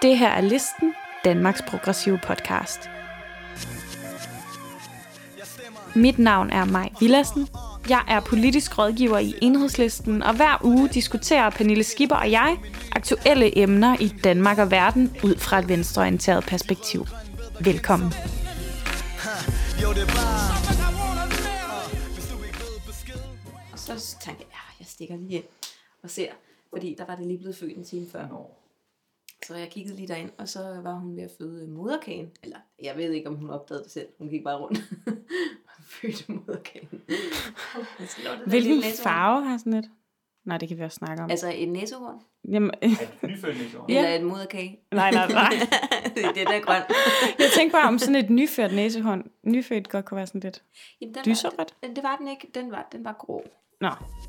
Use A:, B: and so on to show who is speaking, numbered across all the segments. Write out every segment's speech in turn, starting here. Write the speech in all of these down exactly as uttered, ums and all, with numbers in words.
A: Det her er Listen, Danmarks progressive podcast. Mit navn er Maj Villadsen. Jeg er politisk rådgiver i Enhedslisten, og hver uge diskuterer Pernille Skipper og jeg aktuelle emner i Danmark og verden ud fra et venstreorienteret perspektiv. Velkommen.
B: Og så tænkte jeg, ja, jeg stikker lige ind og ser, fordi der var det lige blevet født en time før. Så jeg kiggede lige derind, og så var hun ved at føde moderkagen. Eller, jeg ved ikke, om hun opdagede det selv. Hun gik bare rundt og fødte moderkagen.
A: Hvilken farve har sådan et? Nej, det kan vi også snakke om.
B: Altså et næsehorn?
A: Jamen,
C: et nyfødt næsehorn?
B: Eller et moderkage?
A: Nej, nej, nej.
B: det er det, der er grønt.
A: Jeg tænkte bare, om sådan et nyfødt næsehorn. Nyfødt godt kunne være sådan lidt lyserødt.
B: Det var den ikke. Den var, den var grå.
A: Nå.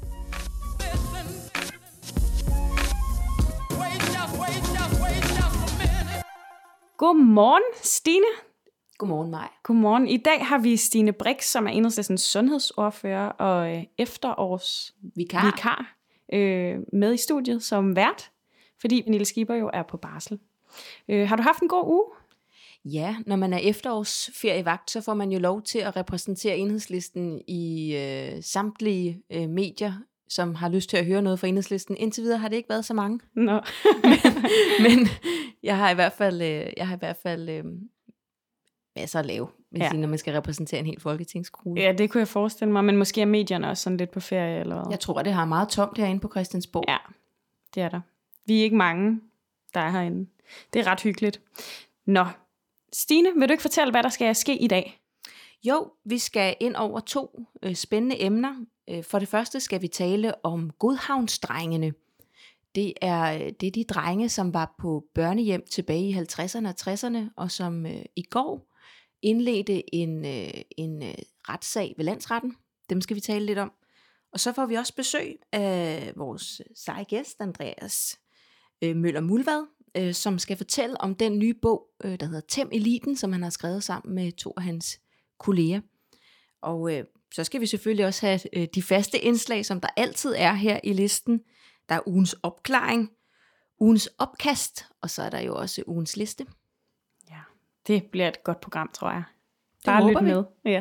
A: Godmorgen, Stine.
B: Godmorgen, Maj.
A: Godmorgen. I dag har vi Stine Brix, som er Enhedslistens sundhedsordfører og øh, efterårs
B: vikar,
A: vikar øh, med i studiet som vært, fordi Pernille Skipper jo er på barsel. Øh, har du haft en god uge?
B: Ja, når man er efterårsferievagt, så får man jo lov til at repræsentere Enhedslisten i øh, samtlige øh, medier, som har lyst til at høre noget fra Enhedslisten. Indtil videre har det ikke været så mange.
A: Nå.
B: men, men jeg har i hvert fald, øh, jeg har i hvert fald øh, masser at lave, ja. sige, når man skal repræsentere en hel folketingsgruppe.
A: Ja, det kunne jeg forestille mig, men måske er medierne også sådan lidt på ferie eller hvad?
B: Jeg tror, det har meget tomt herinde på Christiansborg.
A: Ja, det er der. Vi er ikke mange, der er herinde. Det er ret hyggeligt. Nå, Stine, vil du ikke fortælle, hvad der skal ske i dag?
B: Jo, vi skal ind over to øh, spændende emner. For det første skal vi tale om Godhavnsdrengene. Det er, det er de drenge, som var på børnehjem tilbage i halvtredserne og tresserne, og som øh, i går indledte en, øh, en øh, retssag ved landsretten. Dem skal vi tale lidt om. Og så får vi også besøg af vores seje gæst, Andreas øh, Møller-Mulvad, øh, som skal fortælle om den nye bog, øh, der hedder Tem Eliten, som han har skrevet sammen med to af hans kolleger. Og øh, så skal vi selvfølgelig også have øh, de faste indslag, som der altid er her i listen. Der er ugens opklaring, ugens opkast, og så er der jo også ugens liste.
A: Ja, det bliver et godt program, tror jeg.
B: Det
A: Bare lyt
B: vi.
A: med. Ja.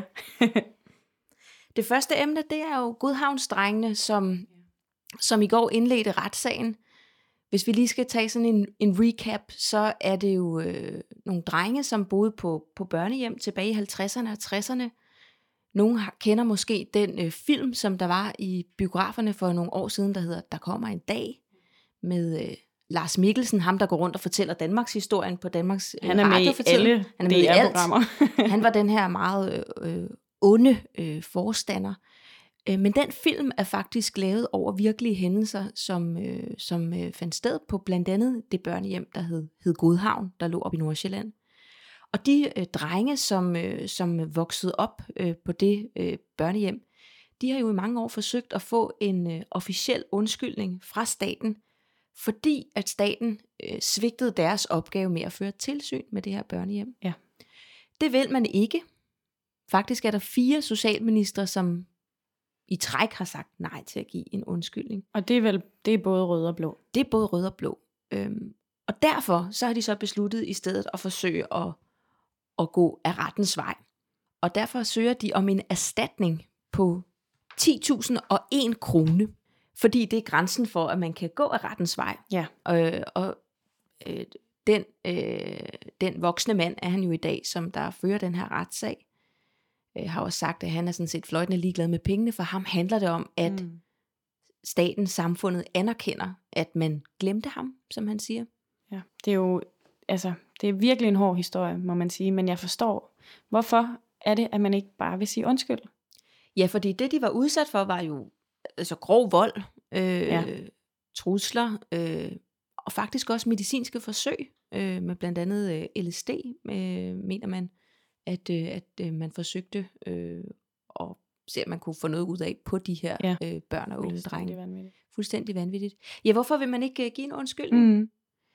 B: Det første emne, det er jo Godhavnsdrengene, som, som i går indledte retssagen. Hvis vi lige skal tage sådan en, en recap, så er det jo øh, nogle drenge, som boede på, på børnehjem tilbage i halvtredserne og tresserne. Nogle kender måske den øh, film, som der var i biograferne for nogle år siden, der hedder Der kommer en dag, med øh, Lars Mikkelsen, ham der går rundt og fortæller Danmarks historien på Danmarks øh,
A: Han er med i alle
B: Han er med i alt.
A: programmer.
B: Han var den her meget øh, onde øh, forstander. Øh, men den film er faktisk lavet over virkelige hændelser, som, øh, som øh, fandt sted på blandt andet det børnehjem, der hed, hed Godhavn, der lå op i Nordsjælland. Og de øh, drenge, som, øh, som voksede op øh, på det øh, børnehjem, de har jo i mange år forsøgt at få en øh, officiel undskyldning fra staten, fordi at staten øh, svigtede deres opgave med at føre tilsyn med det her børnehjem.
A: Ja.
B: Det vil man ikke. Faktisk er der fire socialministre, som i træk har sagt nej til at give en undskyldning.
A: Og det er vel det er både rød og blå.
B: Det er både rød og blå. Øhm, og derfor så har de så besluttet i stedet at forsøge at at gå af rettens vej. Og derfor søger de om en erstatning på ti tusind og en krone, fordi det er grænsen for, at man kan gå af rettens vej.
A: Ja.
B: Øh, og øh, den, øh, den voksne mand er han jo i dag, som der fører den her retssag, øh, har også sagt, at han er sådan set fløjtende ligeglad med pengene. For ham handler det om, at mm. staten, samfundet anerkender, at man glemte ham, som han siger.
A: Ja, det er jo altså, det er virkelig en hård historie, må man sige, men jeg forstår, hvorfor er det, at man ikke bare vil sige undskyld?
B: Ja, fordi det, de var udsat for, var jo altså grov vold, øh, ja. trusler, øh, og faktisk også medicinske forsøg, øh, med blandt andet øh, L S D, øh, mener man, at, øh, at øh, man forsøgte øh, at se, at man kunne få noget ud af på de her ja. øh, børn og unge drenge.
A: Vanvittigt.
B: Fuldstændig vanvittigt. Ja, hvorfor vil man ikke øh, give en undskyldning?
A: Mm.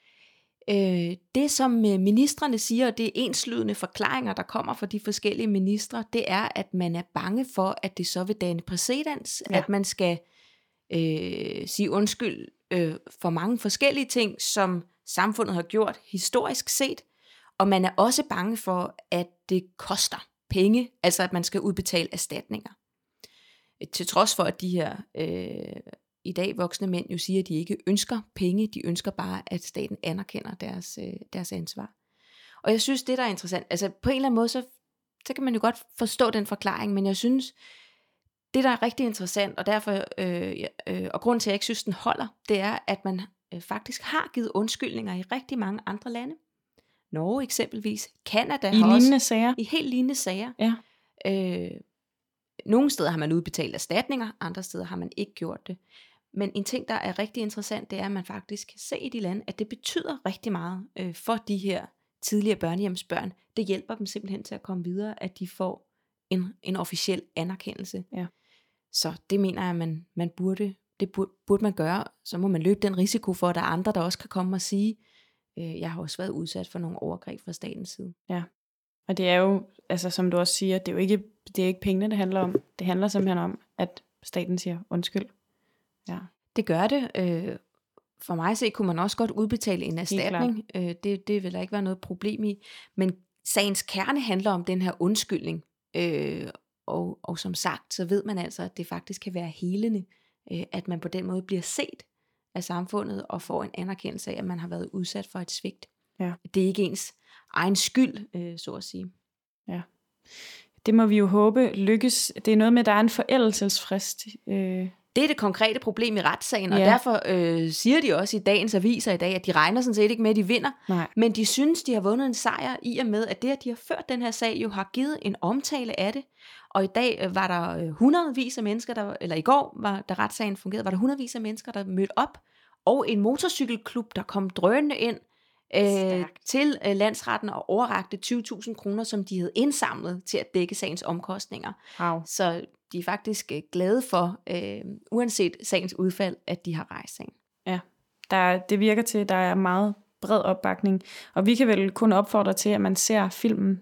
B: Øh, det som ministrene siger, og det er enslydende forklaringer, der kommer fra de forskellige ministre, det er, at man er bange for, at det så vil danne præcedens, ja. At man skal øh, sige undskyld øh, for mange forskellige ting, som samfundet har gjort historisk set, og man er også bange for, at det koster penge, altså at man skal udbetale erstatninger. Til trods for, at de her øh, i dag voksne mænd jo siger, at de ikke ønsker penge, de ønsker bare, at staten anerkender deres, øh, deres ansvar. Og jeg synes, det der er interessant, altså på en eller anden måde, så, så kan man jo godt forstå den forklaring, men jeg synes, det der er rigtig interessant, og derfor, øh, øh, og grunden til, at jeg ikke synes, den holder, det er, at man øh, faktisk har givet undskyldninger i rigtig mange andre lande. Norge eksempelvis, Canada
A: I
B: har
A: lignende
B: også,
A: sager?
B: I helt lignende sager.
A: Ja.
B: Øh, nogle steder har man udbetalt erstatninger, andre steder har man ikke gjort det. Men en ting, der er rigtig interessant, det er, at man faktisk kan se i de lande, at det betyder rigtig meget øh, for de her tidligere børnehjemsbørn. Det hjælper dem simpelthen til at komme videre, at de får en, en officiel anerkendelse.
A: Ja.
B: Så det mener jeg, at man, man burde, det burde, burde man gøre. Så må man løbe den risiko for, at der er andre, der også kan komme og sige, øh, jeg har også været udsat for nogle overgreb fra statens side.
A: Ja, og det er jo, altså som du også siger, det er jo ikke, det er ikke pengene, det handler om. Det handler simpelthen om, at staten siger undskyld. Ja.
B: Det gør det. Øh, for mig at se, kunne man også godt udbetale en erstatning. Øh, det, det vil der ikke være noget problem i. Men sagens kerne handler om den her undskyldning. Øh, og, og som sagt, så ved man altså, at det faktisk kan være helende, øh, at man på den måde bliver set af samfundet og får en anerkendelse af, at man har været udsat for et svigt.
A: Ja. Det
B: er ikke ens egen skyld, øh, så at sige.
A: Ja. Det må vi jo håbe lykkes. Det er noget med, at der er en forældelsesfrist. Øh.
B: Det er det konkrete problem i retssagen, og
A: ja.
B: derfor øh, siger de også i dagens aviser i dag, at de regner sådan set ikke med, at de vinder,
A: Nej.
B: men de synes, de har vundet en sejr i og med, at det, at de har ført den her sag, jo har givet en omtale af det. Og i dag øh, var der øh, hundredvis af mennesker, der, eller i går, var, da retssagen fungerede, var der hundredvis af mennesker, der mødte op, og en motorcykelklub, der kom drønende ind øh, til øh, landsretten og overrakte tyve tusind kroner, som de havde indsamlet til at dække sagens omkostninger.
A: Wow.
B: Så de er faktisk øh, glade for, øh, uanset sagens udfald, at de har rejst sagen.
A: Ja, der, det virker til, at der er meget bred opbakning, og vi kan vel kun opfordre til, at man ser filmen.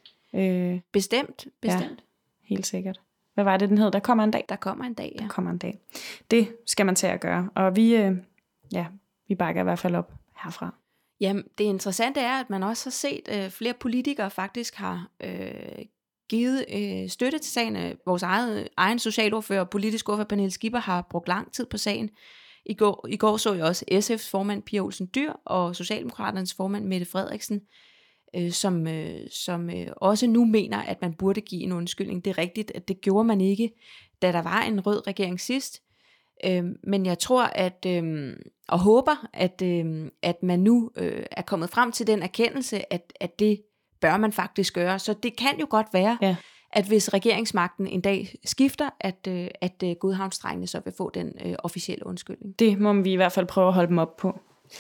A: Øh,
B: bestemt, bestemt.
A: Ja, helt sikkert. Hvad var det, den hed? Der kommer en dag.
B: Der kommer en dag, ja.
A: Der kommer en dag. Det skal man tage at gøre, og vi, øh, ja, vi bakker i hvert fald op herfra.
B: Jamen, det interessante er, at man også har set, øh, flere politikere faktisk har øh, givet øh, støtte til sagen. Vores eget, egen socialordfører og politisk ordfører Pernille Skipper har brugt lang tid på sagen. I går, i går så jeg også S F's formand Pia Olsen Dyhr og Socialdemokraternes formand Mette Frederiksen, øh, som, øh, som øh, også nu mener, at man burde give en undskyldning. Det er rigtigt, at det gjorde man ikke, da der var en rød regering sidst. Øh, men jeg tror, at øh, og håber, at, øh, at man nu øh, er kommet frem til den erkendelse, at, at det bør man faktisk gøre. Så det kan jo godt være, ja. At hvis regeringsmagten en dag skifter, at, øh, at øh, Godhavnsdrengene så vil få den øh, officielle undskyldning.
A: Det må vi i hvert fald prøve at holde dem op på.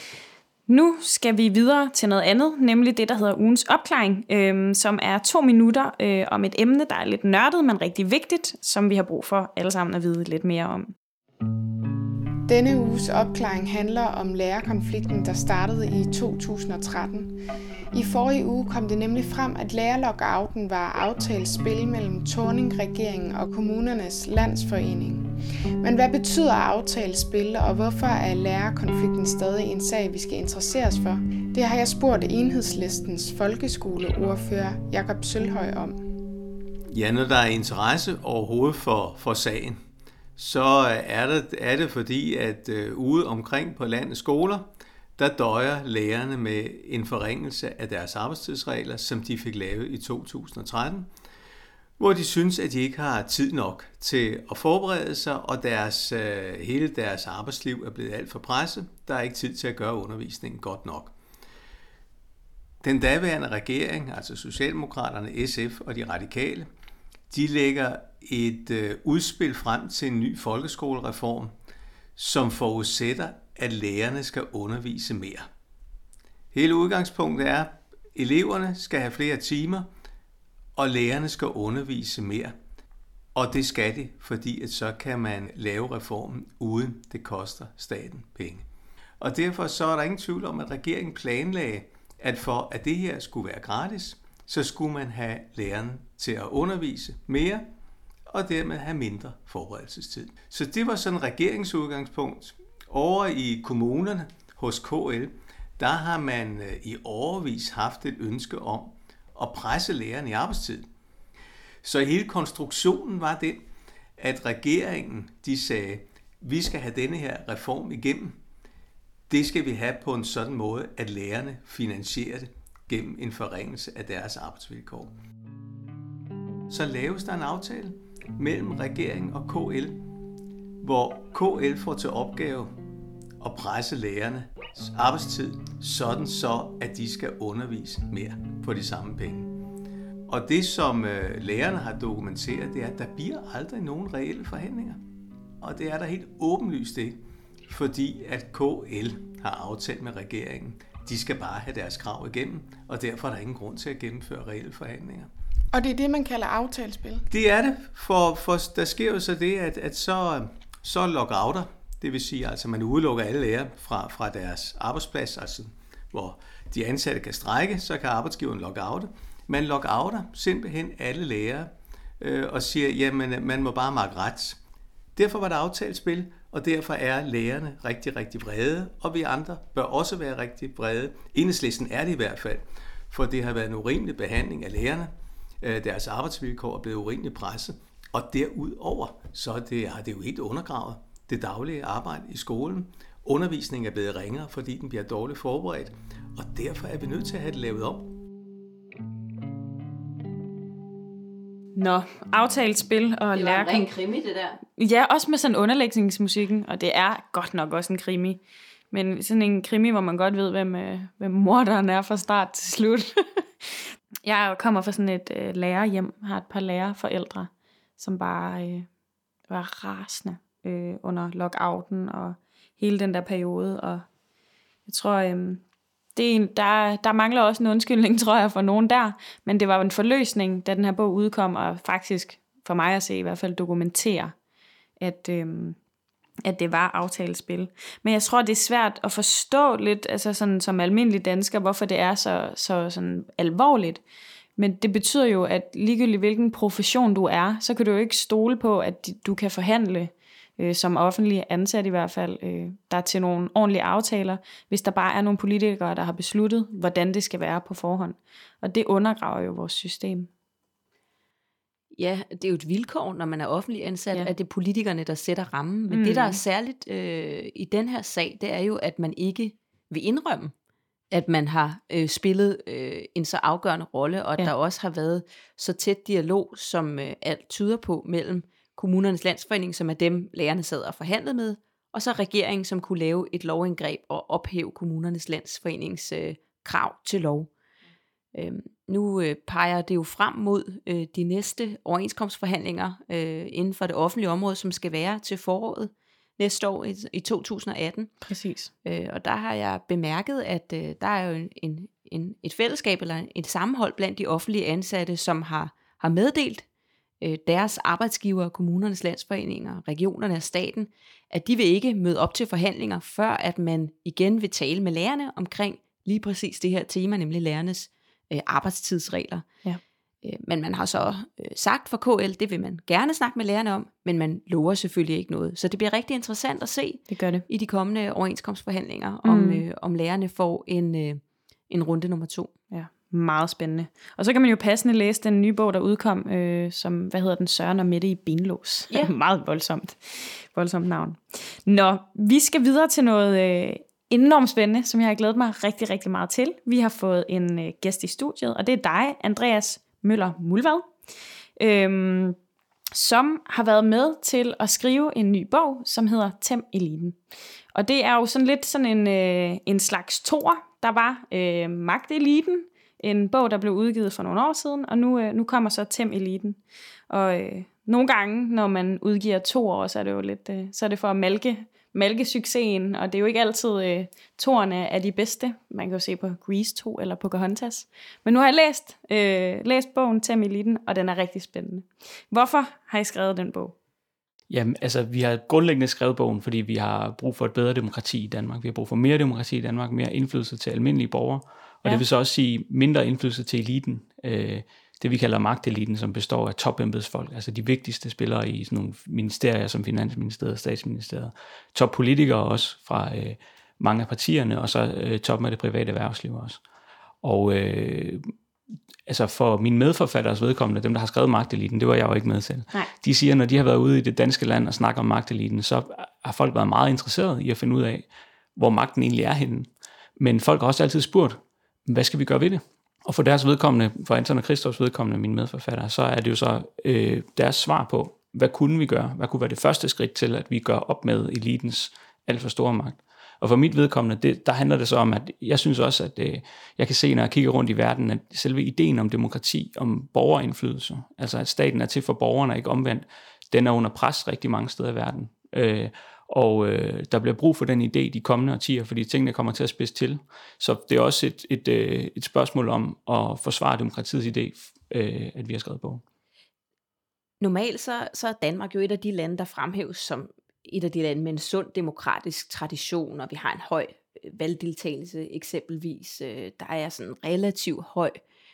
A: Nu skal vi videre til noget andet, nemlig det, der hedder ugens opklaring, øh, som er to minutter øh, om et emne, der er lidt nørdet, men rigtig vigtigt, som vi har brug for alle sammen at vide lidt mere om.
C: Denne uges opklaring handler om lærerkonflikten, der startede i to tusind og tretten. I forrige uge kom det nemlig frem, at lærerlockouten var aftalt spil mellem Thorning-regeringen og Kommunernes Landsforening. Men hvad betyder aftalt spil, og hvorfor er lærerkonflikten stadig en sag, vi skal interessere os for? Det har jeg spurgt Enhedslistens folkeskoleordfører Jakob Sølhøj om.
D: Ja, når der er interesse overhovedet for, for sagen, så er det, er det fordi, at øh, ude omkring på landets skoler, der døjer lærerne med en forringelse af deres arbejdstidsregler, som de fik lavet i to tusind og tretten, hvor de synes, at de ikke har tid nok til at forberede sig, og deres, øh, hele deres arbejdsliv er blevet alt for presset. Der er ikke tid til at gøre undervisningen godt nok. Den daværende regering, altså Socialdemokraterne, S F og de radikale, de lægger et øh, udspil frem til en ny folkeskolereform, som forudsætter, at lærerne skal undervise mere. Hele udgangspunktet er, at eleverne skal have flere timer, og lærerne skal undervise mere. Og det skal de, fordi at så kan man lave reformen, uden det koster staten penge. Og derfor så er der ingen tvivl om, at regeringen planlagde, at for at det her skulle være gratis, så skulle man have lærerne til at undervise mere, og dermed have mindre forberedelsestid. Så det var sådan et regeringsudgangspunkt. Over i kommunerne hos K L, der har man i årevis haft et ønske om at presse lærerne i arbejdstid. Så hele konstruktionen var den, at regeringen de sagde, vi skal have denne her reform igennem. Det skal vi have på en sådan måde, at lærerne finansierer det gennem en forringelse af deres arbejdsvilkår. Så laves der en aftale mellem regeringen og K L, hvor K L får til opgave at presse lærernes arbejdstid, sådan så, at de skal undervise mere på de samme penge. Og det, som øh, lærerne har dokumenteret, det er, at der bliver aldrig nogen reelle forhandlinger. Og det er der helt åbenlyst ikke, fordi at K L har aftalt med regeringen, de skal bare have deres krav igennem, og derfor er der ingen grund til at gennemføre reelle forhandlinger.
C: Og det er det, man kalder aftalespil?
D: Det er det, for, for der sker jo så det, at, at så, så lockouter, det vil sige, altså man udelukker alle lærere fra, fra deres arbejdsplads, altså hvor de ansatte kan strejke, så kan arbejdsgiveren lockoute. Man lockouter simpelthen alle lærere øh, og siger, jamen man må bare makke ret. Derfor var der aftalespil, og derfor er lærerne rigtig, rigtig vrede, og vi andre bør også være rigtig vrede. Enhedslisten er det i hvert fald, for det har været en urimelig behandling af lærerne. Deres arbejdsvilkår er blevet urimeligt presset, og derudover så er det, har det jo helt undergravet det daglige arbejde i skolen. Undervisningen er blevet ringere, fordi den bliver dårligt forberedt, og derfor er vi nødt til at have det lavet om.
A: Nå, aftalespil og
B: det
A: lærer...
B: Det var en ren krimi, det der.
A: Ja, også med sådan underlægningsmusikken, og det er godt nok også en krimi. Men sådan en krimi, hvor man godt ved, hvem, hvem morderen er fra start til slut. Jeg kommer fra sådan et øh, lærerhjem, har et par lærerforældre, som bare øh, var rasende øh, under lockouten og hele den der periode. Og jeg tror, øh, det er en, der, der mangler også en undskyldning, tror jeg, for nogen der. Men det var jo en forløsning, da den her bog udkom, og faktisk for mig at se i hvert fald dokumentere, at... Øh, at det var aftalespil. Men jeg tror, det er svært at forstå lidt, altså sådan som almindelig dansker, hvorfor det er så, så sådan alvorligt. Men det betyder jo, at ligegyldigt hvilken profession du er, så kan du jo ikke stole på, at du kan forhandle, øh, som offentlig ansat i hvert fald, øh, der er til nogle ordentlige aftaler, hvis der bare er nogle politikere, der har besluttet, hvordan det skal være på forhånd. Og det undergraver jo vores system.
B: Ja, det er jo et vilkår, når man er offentlig ansat, ja. At det er politikerne, der sætter rammen. Men
A: mm.
B: det, der er særligt øh, i den her sag, det er jo, at man ikke vil indrømme, at man har øh, spillet øh, en så afgørende rolle, og at ja. Der også har været så tæt dialog, som øh, alt tyder på, mellem Kommunernes Landsforening, som er dem, lærerne sad og forhandlede med, og så regeringen, som kunne lave et lovindgreb og ophæve Kommunernes Landsforenings øh, krav til lov. Øhm, nu øh, peger det jo frem mod øh, de næste overenskomstforhandlinger øh, inden for det offentlige område, som skal være til foråret næste år i, i to tusind og atten.
A: Præcis.
B: Øh, og der har jeg bemærket, at øh, der er jo en, en, et fællesskab eller et sammenhold blandt de offentlige ansatte, som har, har meddelt øh, deres arbejdsgivere, Kommunernes Landsforeninger, regionerne og staten, at de vil ikke møde op til forhandlinger, før at man igen vil tale med lærerne omkring lige præcis det her tema, nemlig lærernes arbejdstidsregler. Ja. Men man har så sagt for K L, det vil man gerne snakke med lærerne om, men man lover selvfølgelig ikke noget. Så det bliver rigtig interessant at se
A: det gør det.
B: I de kommende overenskomstforhandlinger, mm. om, øh, om lærerne får en, øh, en runde nummer to.
A: Ja, meget spændende. Og så kan man jo passende læse den nye bog, der udkom, øh, som, hvad hedder den, Søren og Mette i benlås. Ja. Meget voldsomt. Voldsomt navn. Nå, vi skal videre til noget... Øh, enormt spændende, som jeg har glædet mig rigtig, rigtig meget til. Vi har fået en øh, gæst i studiet, og det er dig, Andreas Møller Muldvad, øhm, som har været med til at skrive en ny bog, som hedder Tem Eliten. Og det er jo sådan lidt sådan en, øh, en slags toer. Der var øh, Magteliten, en bog, der blev udgivet for nogle år siden, og nu, øh, nu kommer så Tem Eliten. Og øh, nogle gange, når man udgiver to år, så er det jo lidt, øh, så er det for at malke malkesuccesen, og det er jo ikke altid øh, toerne er de bedste. Man kan jo se på Grease to eller Pocahontas. Men nu har jeg læst, øh, læst bogen Tem Eliten, og den er rigtig spændende. Hvorfor har I skrevet den bog?
E: Jamen, altså, vi har grundlæggende skrevet bogen, fordi vi har brug for et bedre demokrati i Danmark. Vi har brug for mere demokrati i Danmark, mere indflydelse til almindelige borgere, og ja. Det vil så også sige mindre indflydelse til eliten. Øh, det vi kalder magteliten, som består af topembedsfolk, altså de vigtigste spillere i sådan nogle ministerier som Finansministeriet, Statsministeriet, toppolitikere også fra øh, mange af partierne, og så øh, toppen af det private erhvervsliv også. Og øh, altså for mine medforfatteres vedkommende, dem der har skrevet Magteliten, det var jeg jo ikke med til.
A: Nej.
E: De siger, når de har været ude i det danske land og snakker om magteliten, så har folk været meget interesserede i at finde ud af, hvor magten egentlig er henne. Men folk har også altid spurgt, hvad skal vi gøre ved det? Og for deres vedkommende, for Anton og Christophs vedkommende, mine medforfattere, så er det jo så øh, deres svar på, hvad kunne vi gøre? Hvad kunne være det første skridt til, at vi gør op med elitens alt for store magt? Og for mit vedkommende, det, der handler det så om, at jeg synes også, at øh, jeg kan se, når jeg kigger rundt i verden, at selve ideen om demokrati, om borgerindflydelse, altså at staten er til for borgerne, ikke omvendt, den er under pres rigtig mange steder i verden. Øh, og øh, der bliver brug for den idé de kommende årtier, fordi tingene kommer til at spidse til. Så det er også et, et, et, et spørgsmål om at forsvare demokratiets idé, øh, at vi har skrevet på.
B: Normalt så, så er Danmark jo et af de lande, der fremhæves som et af de lande med en sund demokratisk tradition, og vi har en høj valgdeltagelse eksempelvis. Der er sådan en relativt høj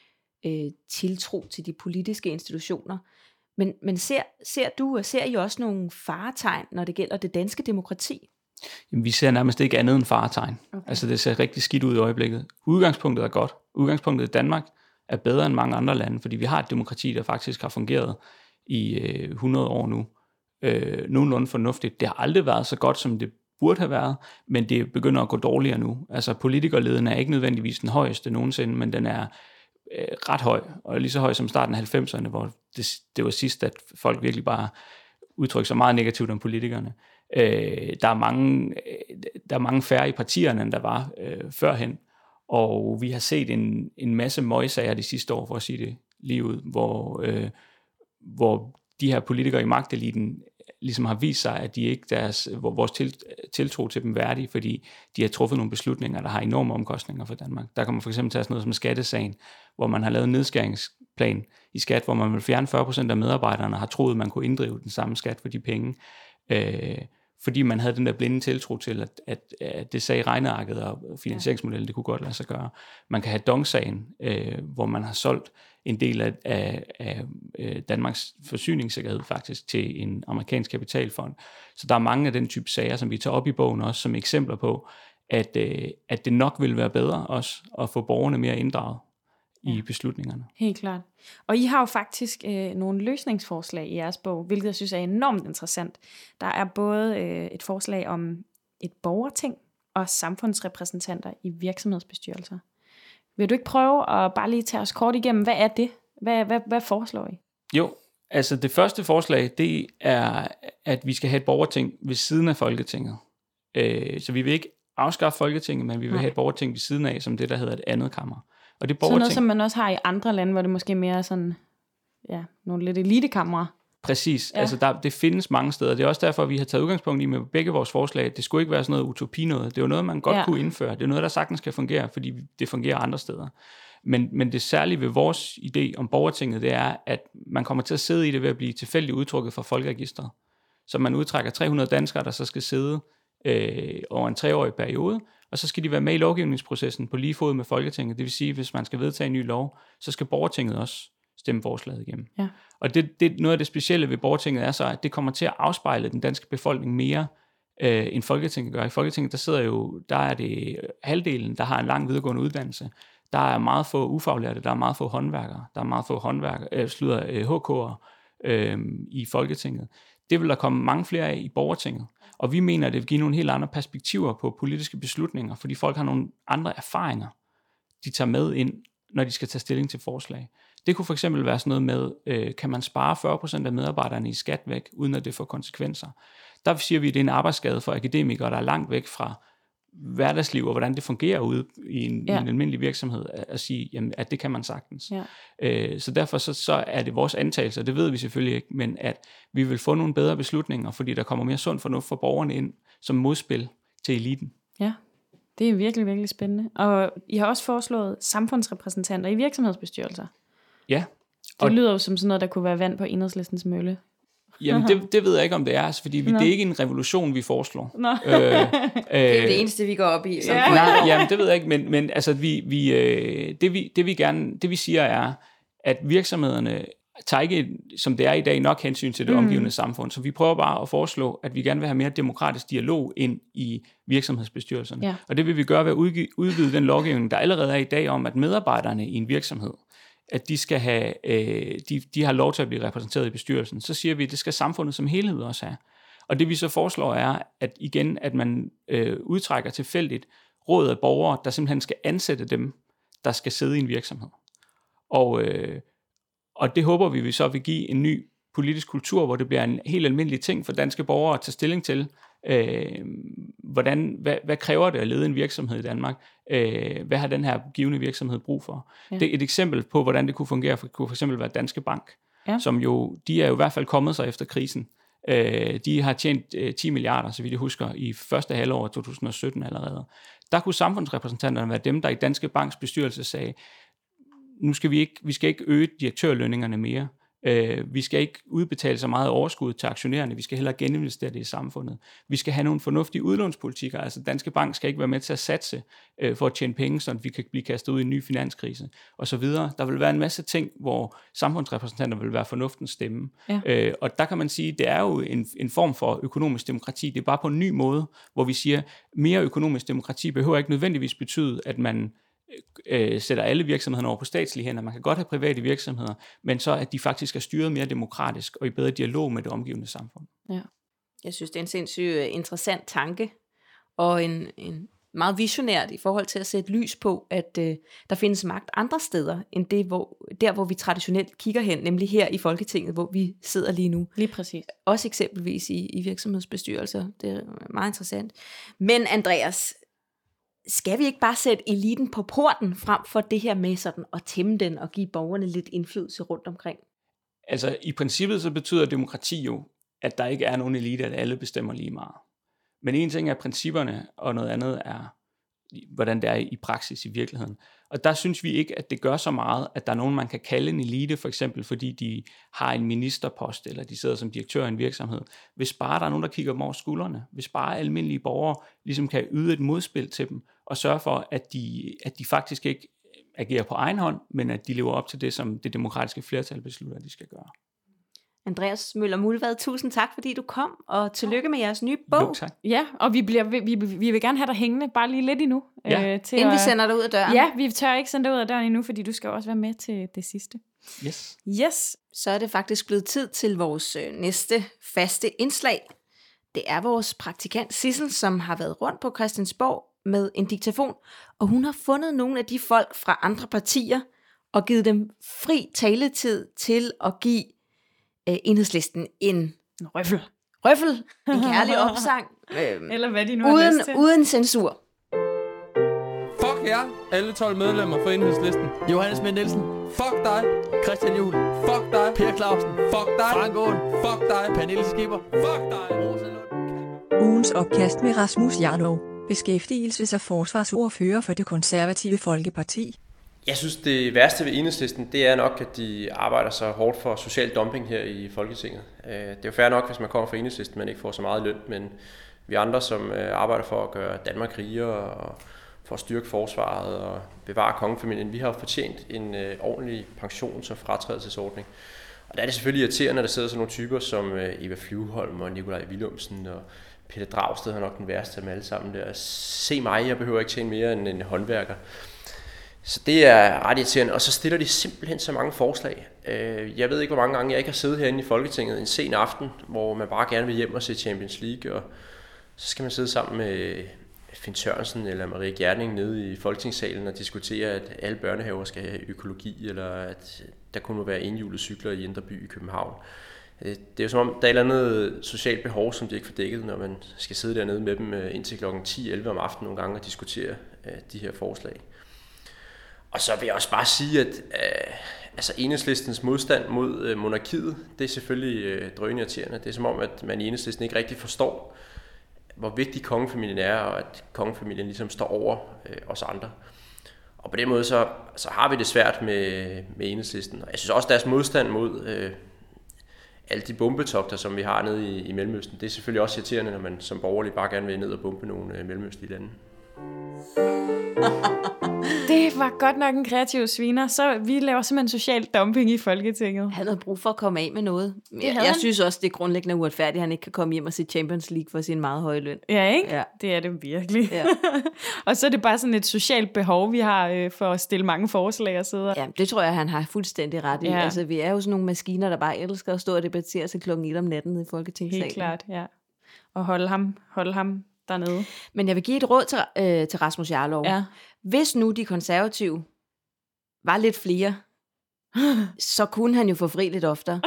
B: øh, tiltro til de politiske institutioner. Men, men ser, ser du og ser I også nogle faretegn, når det gælder det danske demokrati?
E: Jamen, vi ser nærmest ikke andet end faretegn. Okay. Altså det ser rigtig skidt ud i øjeblikket. Udgangspunktet er godt. Udgangspunktet i Danmark er bedre end mange andre lande, fordi vi har et demokrati, der faktisk har fungeret i øh, hundrede år nu. Øh, nogenlunde fornuftigt. Det har aldrig været så godt, som det burde have været, men det begynder at gå dårligere nu. Altså politikerleden er ikke nødvendigvis den højeste nogensinde, men den er øh, ret høj, og lige så høj som starten af halvfemserne, hvor det, det var sidst, at folk virkelig bare udtrykte sig meget negativt om politikerne. Øh, der er mange, der er mange færre i partierne, end der var øh, førhen, og vi har set en, en masse møgsager de sidste år, for at sige det lige ud, hvor, øh, hvor de her politikere i magteliten ligesom har vist sig, at de ikke deres, vores til, tiltro til dem værdige, fordi de har truffet nogle beslutninger, der har enorme omkostninger for Danmark. Der kan man for eksempel tage sådan noget som skattesagen, hvor man har lavet en nedskæringsplan i skat, hvor man vil fjerne fyrre procent af medarbejderne har troet, man kunne inddrive den samme skat for de penge, øh, fordi man havde den der blinde tiltro til, at, at, at det sagde regnearket og finansieringsmodellen, det kunne godt lade sig gøre. Man kan have Dong-sagen, øh, hvor man har solgt en del af, af, af Danmarks forsyningssikkerhed faktisk til en amerikansk kapitalfond. Så der er mange af den type sager, som vi tager op i bogen også, som eksempler på, at, øh, at det nok vil være bedre også at få borgerne mere inddraget i ja. beslutningerne.
A: Helt klart. Og I har jo faktisk øh, nogle løsningsforslag i jeres bog, hvilket jeg synes er enormt interessant. Der er både øh, et forslag om et borgerting og samfundsrepræsentanter i virksomhedsbestyrelser. Vil du ikke prøve at bare lige tage os kort igennem, hvad er det? Hvad, hvad, hvad foreslår I?
E: Jo, altså det første forslag, det er, at vi skal have et borgerting ved siden af Folketinget. Øh, så vi vil ikke afskaffe Folketinget, men vi vil Nej. have et borgerting ved siden af, som det, der hedder et andet kammer. Og det borgerting,
A: sådan noget, som man også har i andre lande, hvor det måske mere sådan, ja, nogle lidt elitekamre.
E: Præcis, ja. altså der, det findes mange steder. Det er også derfor, vi har taget udgangspunkt i med begge vores forslag. Det skulle ikke være sådan noget utopi noget. Det er jo noget, man godt ja. kunne indføre. Det er noget, der sagtens kan fungere, fordi det fungerer andre steder. Men, men det særlige ved vores idé om borgertinget, det er, at man kommer til at sidde i det ved at blive tilfældigt udtrukket fra folkeregistret. Så man udtrækker tre hundrede danskere, der så skal sidde øh, over en treårig periode, og så skal de være med i lovgivningsprocessen på lige fod med Folketinget. Det vil sige, hvis man skal vedtage en ny lov, så skal borgertinget også stemme forslaget igennem. Ja. Og det, det, noget af det specielle ved borgertinget er så, at det kommer til at afspejle den danske befolkning mere, øh, end Folketinget gør. I Folketinget, der sidder jo, der er det halvdelen, der har en lang videregående uddannelse. Der er meget få ufaglærte, der er meget få håndværkere, der er meget få håndværkere, øh, slutter øh, H K'ere øh, i Folketinget. Det vil der komme mange flere af i borgertinget. Og vi mener, at det vil give nogle helt andre perspektiver på politiske beslutninger, fordi folk har nogle andre erfaringer, de tager med ind, når de skal tage stilling til forslag. Det kunne for eksempel være sådan noget med, øh, kan man spare fyrre procent af medarbejderne i skat væk, uden at det får konsekvenser. Der siger vi, at det er en arbejdsskade for akademikere, der er langt væk fra hverdagsliv, og hvordan det fungerer ude i en, ja. i en almindelig virksomhed, at sige, jamen, at det kan man sagtens. Ja. Øh, så derfor så, så er det vores antagelse, og det ved vi selvfølgelig ikke, men at vi vil få nogle bedre beslutninger, fordi der kommer mere sund fornuft for borgerne ind, som modspil til eliten.
A: Ja, det er virkelig, virkelig spændende. Og I har også foreslået samfundsrepræsentanter i virksomhedsbestyrelser.
E: Ja.
A: Det lyder jo som sådan noget, der kunne være vand på Enhedslistens mølle.
E: Jamen, det, det ved jeg ikke, om det er, altså, fordi vi, det er ikke en revolution, vi foreslår.
B: Nå. Øh, øh, det er det eneste, vi går op i.
E: Ja. Nej, jamen, det ved jeg ikke, men, men altså, vi, vi, øh, det, vi, det, vi gerne, det vi siger er, at virksomhederne tager ikke, som det er i dag, nok hensyn til det mm. omgivende samfund. Så vi prøver bare at foreslå, at vi gerne vil have mere demokratisk dialog ind i virksomhedsbestyrelserne. Ja. Og det vil vi gøre ved at udvide den lovgivning, der allerede er i dag om, at medarbejderne i en virksomhed, at de skal have, øh, de, de har lov til at blive repræsenteret i bestyrelsen. Så siger vi, at det skal samfundet som helhed også have. Og det vi så foreslår er, at igen, at man øh, udtrækker tilfældigt råd af borgere, der simpelthen skal ansætte dem, der skal sidde i en virksomhed. Og, øh, og det håber vi, vi så vil give en ny politisk kultur, hvor det bliver en helt almindelig ting for danske borgere at tage stilling til, øh, hvordan, hvad, hvad kræver det at lede en virksomhed i Danmark? Øh, hvad har den her givende virksomhed brug for? Ja. Det er et eksempel på, hvordan det kunne fungere, for, kunne for eksempel være Danske Bank, ja. som jo, de er jo i hvert fald kommet sig efter krisen. Øh, de har tjent øh, ti milliarder, så vidt jeg husker, i første halvår af to tusind og sytten allerede. Der kunne samfundsrepræsentanterne være dem, der i Danske Banks bestyrelse sagde, nu skal vi ikke, vi skal ikke øge direktørlønningerne mere. Øh, vi skal ikke udbetale så meget overskud til aktionærerne, vi skal hellere geninvestere det i samfundet. Vi skal have nogle fornuftige udlånspolitikker, altså Danske Bank skal ikke være med til at satse øh, for at tjene penge, så vi kan blive kastet ud i en ny finanskrise, og så videre. Der vil være en masse ting, hvor samfundsrepræsentanter vil være fornuftens stemme. Ja. Øh, og der kan man sige, det er jo en, en form for økonomisk demokrati, det er bare på en ny måde, hvor vi siger, mere økonomisk demokrati behøver ikke nødvendigvis betyde, at man øh, sætter alle virksomhederne over på statslige hænder. Man kan godt have private virksomheder, men så at de faktisk er styret mere demokratisk og i bedre dialog med det omgivende samfund.
B: Ja. Jeg synes, det er en sindssygt interessant tanke, og en, en meget visionært i forhold til at sætte lys på, at øh, der findes magt andre steder, end det, hvor, der hvor vi traditionelt kigger hen, nemlig her i Folketinget, hvor vi sidder lige nu.
A: Lige præcis.
B: Også eksempelvis i, i virksomhedsbestyrelser. Det er meget interessant. Men Andreas, skal vi ikke bare sætte eliten på porten frem for det her med sådan at tæmme den og give borgerne lidt indflydelse rundt omkring?
E: Altså i princippet så betyder demokrati jo, at der ikke er nogen elite, at alle bestemmer lige meget. Men en ting er principperne, og noget andet er, hvordan det er i praksis i virkeligheden. Og der synes vi ikke, at det gør så meget, at der er nogen, man kan kalde en elite, for eksempel fordi de har en ministerpost, eller de sidder som direktør i en virksomhed. Hvis bare der er nogen, der kigger dem over skuldrene, hvis bare almindelige borgere ligesom kan yde et modspil til dem, og sørge for, at de, at de faktisk ikke agerer på egen hånd, men at de lever op til det, som det demokratiske flertal beslutter, at de skal gøre.
B: Andreas Møller Muldvad, tusind tak, fordi du kom, og tillykke med jeres nye bog.
E: Jo, tak.
A: Ja, og vi, bliver, vi, vi vil gerne have dig hængende bare lige lidt endnu.
B: Ja. Øh, til Inden at, vi sender dig ud af døren.
A: Ja, vi tør ikke sende dig ud af døren endnu, fordi du skal også være med til det sidste.
E: Yes.
B: Yes. Så er det faktisk blevet tid til vores øh, næste faste indslag. Det er vores praktikant Sissel, som har været rundt på Christiansborg med en diktafon, og hun har fundet nogle af de folk fra andre partier, og givet dem fri taletid til at give Enhedslisten en
A: røffel.
B: Røffel, en kærlig opsang. øhm,
A: Eller hvad de nu
B: uden, uden censur.
F: Fuck jer, alle tolv medlemmer for Enhedslisten.
G: Johannes Schmidt Nielsen.
F: Fuck dig.
G: Christian Juhl.
F: Fuck dig.
G: Per Clausen.
F: Fuck dig.
G: Frank Aaen.
F: Fuck dig.
G: Pernille Skipper.
F: Fuck dig.
H: Ugens opkast med Rasmus Jarlov, beskæftigelses- og forsvarsordfører for Det Konservative Folkeparti.
I: Jeg synes, det værste ved Enhedslisten, det er nok, at de arbejder så hårdt for social dumping her i Folketinget. Det er jo fair nok, hvis man kommer fra Enhedslisten, man ikke får så meget løn, men vi andre, som arbejder for at gøre Danmark rigere og for at styrke forsvaret og bevare kongefamilien, vi har fortjent en ordentlig pensions- og fratrædelsesordning. Og der er det selvfølgelig irriterende, at der sidder sådan nogle typer som Eva Flyvholm og Nikolaj Villumsen og Pelle Dragsted har nok den værste af dem alle sammen der. Se mig, jeg behøver ikke tjene mere end en håndværker. Så det er ret irriterende, og så stiller de simpelthen så mange forslag. Jeg ved ikke, hvor mange gange jeg ikke har siddet herinde i Folketinget en sen aften, hvor man bare gerne vil hjem og se Champions League, og så skal man sidde sammen med Finn Sørensen eller Marie Gjerning nede i Folketingssalen og diskutere, at alle børnehaver skal have økologi, eller at der kun må være enhjulede cykler i Indre By i København. Det er jo som om, der er et eller andet socialt behov, som de ikke får dækket, når man skal sidde dernede med dem indtil klokken ti elleve om aftenen nogle gange og diskutere de her forslag. Og så vil jeg også bare sige, at øh, altså Enhedslistens modstand mod øh, monarkiet, det er selvfølgelig øh, drønirriterende. Det er som om, at man i Enhedslisten ikke rigtig forstår, hvor vigtig kongefamilien er, og at kongefamilien ligesom står over øh, os andre. Og på den måde, så, så har vi det svært med, med Enhedslisten. Og jeg synes også, deres modstand mod øh, alle de bombetogter, som vi har nede i, i Mellemøsten, det er selvfølgelig også irriterende, når man som borgerlig bare gerne vil ned og bombe nogle øh, mellemøstlige lande.
A: Det Det var godt nok en kreativ sviner. Så vi laver simpelthen social dumping i Folketinget.
B: Han havde brug for at komme af med noget. Jeg,
A: havde
B: jeg
A: han.
B: synes også, det er grundlæggende uretfærdigt, at han ikke kan komme hjem og se Champions League for sin meget høje løn.
A: Ja, ikke?
B: Ja.
A: Det er det virkelig.
B: Ja.
A: Og så er det bare sådan et socialt behov, vi har øh, for at stille mange forslag og sidde.
B: Ja, det tror jeg, han har fuldstændig ret i.
A: Ja.
B: Altså, vi er jo sådan nogle maskiner, der bare elsker at stå og debattere til klokken et om natten i Folketingssalen.
A: Helt klart, ja. Og holde ham, holde ham dernede.
B: Men jeg vil give et råd til, øh, til Rasmus Jarlov.
A: Ja.
B: Hvis nu de konservative var lidt flere, så kunne han jo få fri lidt oftere.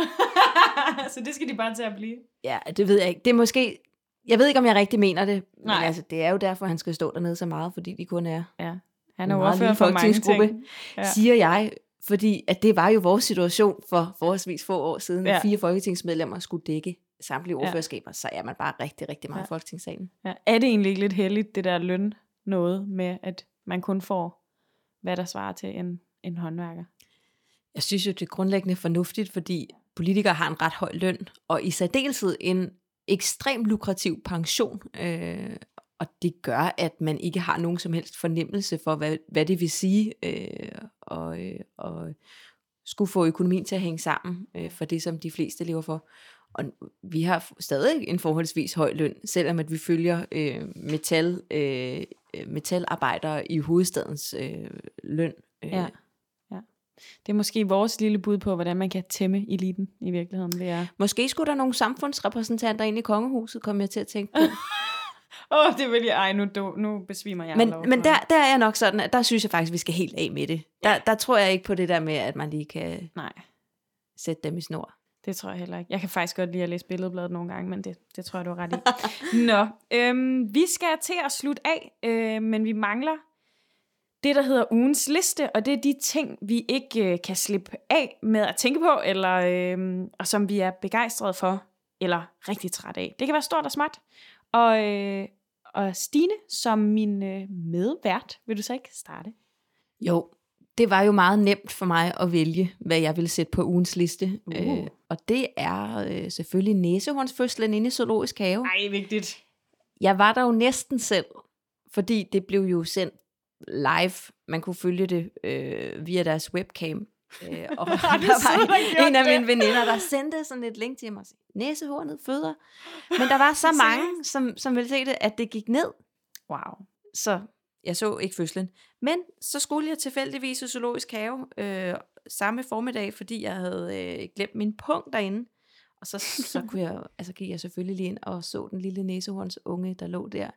A: Så det skal de bare til at blive.
B: Ja, det ved jeg ikke. Det er måske... Jeg ved ikke, om jeg rigtig mener det.
A: Nej.
B: Men altså, det er jo derfor, han skal stå dernede så meget, fordi de kun er...
A: Ja. Han
B: en
A: er
B: meget
A: ordfører
B: lille
A: for mange
B: folketingsgruppe,
A: ting.
B: Ja. Siger jeg, fordi at det var jo vores situation for forholdsvis få år siden,
A: Ja.
B: at fire folketingsmedlemmer skulle dække samtlige
A: Ja.
B: ordførerskaber, så er man bare rigtig, rigtig meget
A: Ja.
B: i Folketingssalen.
A: Ja. Er det egentlig ikke lidt heldigt, det der løn noget med, at man kun får, hvad der svarer til en, en håndværker?
B: Jeg synes jo, det er grundlæggende fornuftigt, fordi politikere har en ret høj løn, og i særdeleshed en ekstremt lukrativ pension, øh, og det gør, at man ikke har nogen som helst fornemmelse for, hvad, hvad det vil sige, øh, og, øh, og skulle få økonomien til at hænge sammen øh, for det, som de fleste lever for. Og vi har stadig en forholdsvis høj løn, selvom at vi følger øh, metal, øh, metalarbejdere i hovedstadens øh, løn. Øh.
A: Ja. Ja. Det er måske vores lille bud på, hvordan man kan tæmme eliten i virkeligheden. Det er...
B: Måske skulle der nogle samfundsrepræsentanter ind i kongehuset, kom jeg til at tænke på.
A: Åh, oh, det vil jeg. Ej, nu, nu besvimer jeg.
B: Men, men der, der er jeg nok sådan, at der synes jeg faktisk, vi skal helt af med det. Der, der tror jeg ikke på det der med, at man lige kan
A: Nej.
B: sætte dem i snor.
A: Det tror jeg heller ikke. Jeg kan faktisk godt lide at læse Billedbladet nogle gange, men det, det tror jeg, du er ret i. Nå, øhm, vi skal til at slutte af, øh, men vi mangler det, der hedder ugens liste, og det er de ting, vi ikke øh, kan slippe af med at tænke på, eller, øh, og som vi er begejstrede for, eller rigtig træt af. Det kan være stort og småt. Og, øh, og Stine, som min øh, medvært, vil du så ikke starte?
B: Jo, det var jo meget nemt for mig at vælge, hvad jeg ville sætte på ugens liste.
A: Uh.
B: Øh, og det er øh, selvfølgelig næsehornsfødslen inde i Zoologisk Have.
A: Ej, vigtigt.
B: Jeg var der jo næsten selv, fordi det blev jo sendt live. Man kunne følge det øh, via deres webcam. Øh, og der var en af mine veninder, der sendte sådan et link til mig. Næsehornet føder. Men der var så mange, som, som ville se det, at det gik ned.
A: Wow.
B: Så jeg så ikke fødslen. Men så skulle jeg tilfældigvis i Zoologisk Have øh, samme formiddag, fordi jeg havde øh, glemt min pung derinde. Og så, så kunne jeg, altså gik jeg selvfølgelig lige ind og så den lille næsehorns unge, der lå der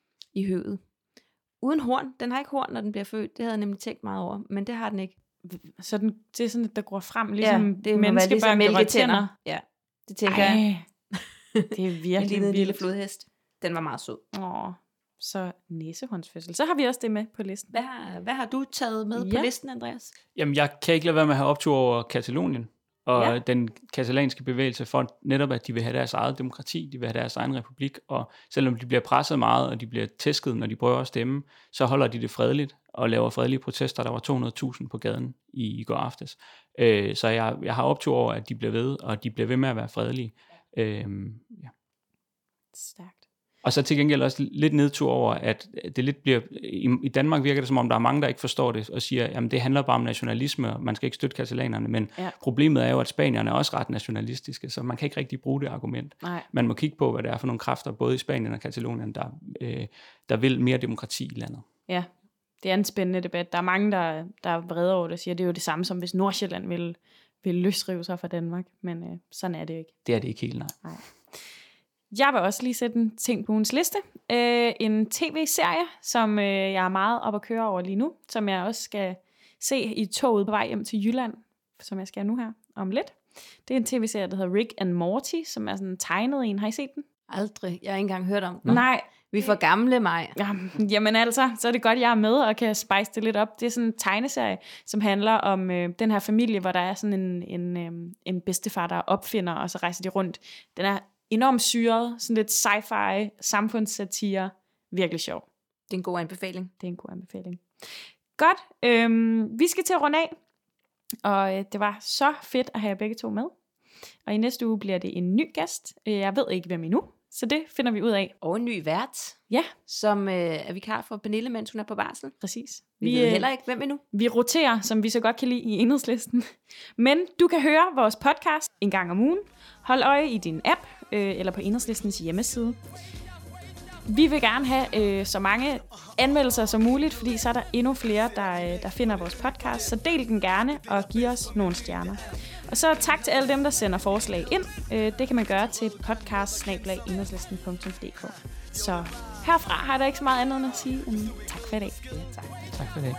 B: i høvet. Uden horn. Den har ikke horn, når den bliver født. Det havde jeg nemlig tænkt meget over, men det har den ikke.
A: Så den, det er sådan, at der går frem, ligesom
B: ja, det
A: menneskebørn
B: ligesom
A: gør tænder.
B: Ja, det tænker
A: Ej,
B: jeg.
A: Det er virkelig
B: en lille
A: vildt.
B: flodhest. Den var meget sød.
A: Åh, så næsehåndsfødsel. Så har vi også det med på listen.
B: Hvad har, hvad har du taget med
A: Ja.
B: på listen, Andreas?
E: Jamen, jeg kan ikke lade være med at have optur over Katalonien og
B: Ja.
E: ja. den katalanske bevægelse for netop, at de vil have deres eget demokrati, de vil have deres egen republik, og selvom de bliver presset meget, og de bliver tæsket, når de prøver at stemme, så holder de det fredeligt og laver fredelige protester. Der var to hundrede tusind på gaden i, i går aftes. Øh, så jeg, jeg har optur over, at de bliver ved, og de bliver ved med at være fredelige. Øh, ja.
A: Stærkt.
E: Og så til gengæld også lidt nedtur over, at det lidt bliver, i, i Danmark virker det som om, der er mange, der ikke forstår det, og siger, jamen det handler bare om nationalisme, og man skal ikke støtte katalanerne, men
A: Ja.
E: problemet er jo, at spanierne er også ret nationalistiske, så man kan ikke rigtig bruge det argument.
A: Nej.
E: Man må kigge på, hvad det er for nogle kræfter, både i Spanien og Katalonien, der, øh, der vil mere demokrati i landet.
A: Ja, det er en spændende debat. Der er mange, der, der er vrede over det, og siger, det er jo det samme som hvis Nordsjælland ville, ville løsrive sig fra Danmark, men øh, sådan er det ikke.
E: Det er det ikke helt, nej.
A: Nej. Jeg vil også lige sætte en ting på ugens liste. Øh, en tv-serie, som øh, jeg er meget op at køre over lige nu, som jeg også skal se i toget på vej hjem til Jylland, som jeg skal nu her om lidt. Det er en tv-serie, der hedder Rick and Morty, som er sådan en tegnet en. Har I set den?
B: Aldrig. Jeg har ikke engang hørt om den.
A: Nej.
B: Vi er for gamle, mig.
A: Jamen, jamen altså, så er det godt, jeg er med og kan spice det lidt op. Det er sådan en tegneserie, som handler om øh, den her familie, hvor der er sådan en, en, øh, en bedstefar, der opfinder, og så rejser de rundt. Den er enormt syret, sådan lidt sci-fi, samfundssatire. Virkelig sjov.
B: Det er en god anbefaling.
A: Det er en god anbefaling. Godt, øhm, vi skal til at runde af, og øh, det var så fedt at have jer begge to med. Og i næste uge bliver det en ny gæst. Jeg ved ikke, hvem endnu, Så det finder vi ud af.
B: Og en ny vært,
A: Ja,
B: som øh, er vikar for Pernille, mens hun er på barsel.
A: præcis.
B: Vi, vi ved heller ikke, hvem endnu.
A: Vi roterer, som vi så godt kan lide i Enhedslisten. Men du kan høre vores podcast en gang om ugen. Hold øje i din app øh, eller på Enhedslistens hjemmeside. Vi vil gerne have øh, så mange anmeldelser som muligt, fordi så er der endnu flere, der, øh, der finder vores podcast. Så del den gerne og giv os nogle stjerner. Og så tak til alle dem, der sender forslag ind. Øh, det kan man gøre til podcast snabel-a enhedslisten punktum d k. Så herfra har der ikke så meget andet end at sige end tak for i dag.
B: Ja, tak.
E: Tak for det.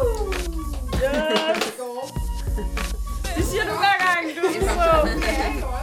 A: Det siger du hver gang, du er så.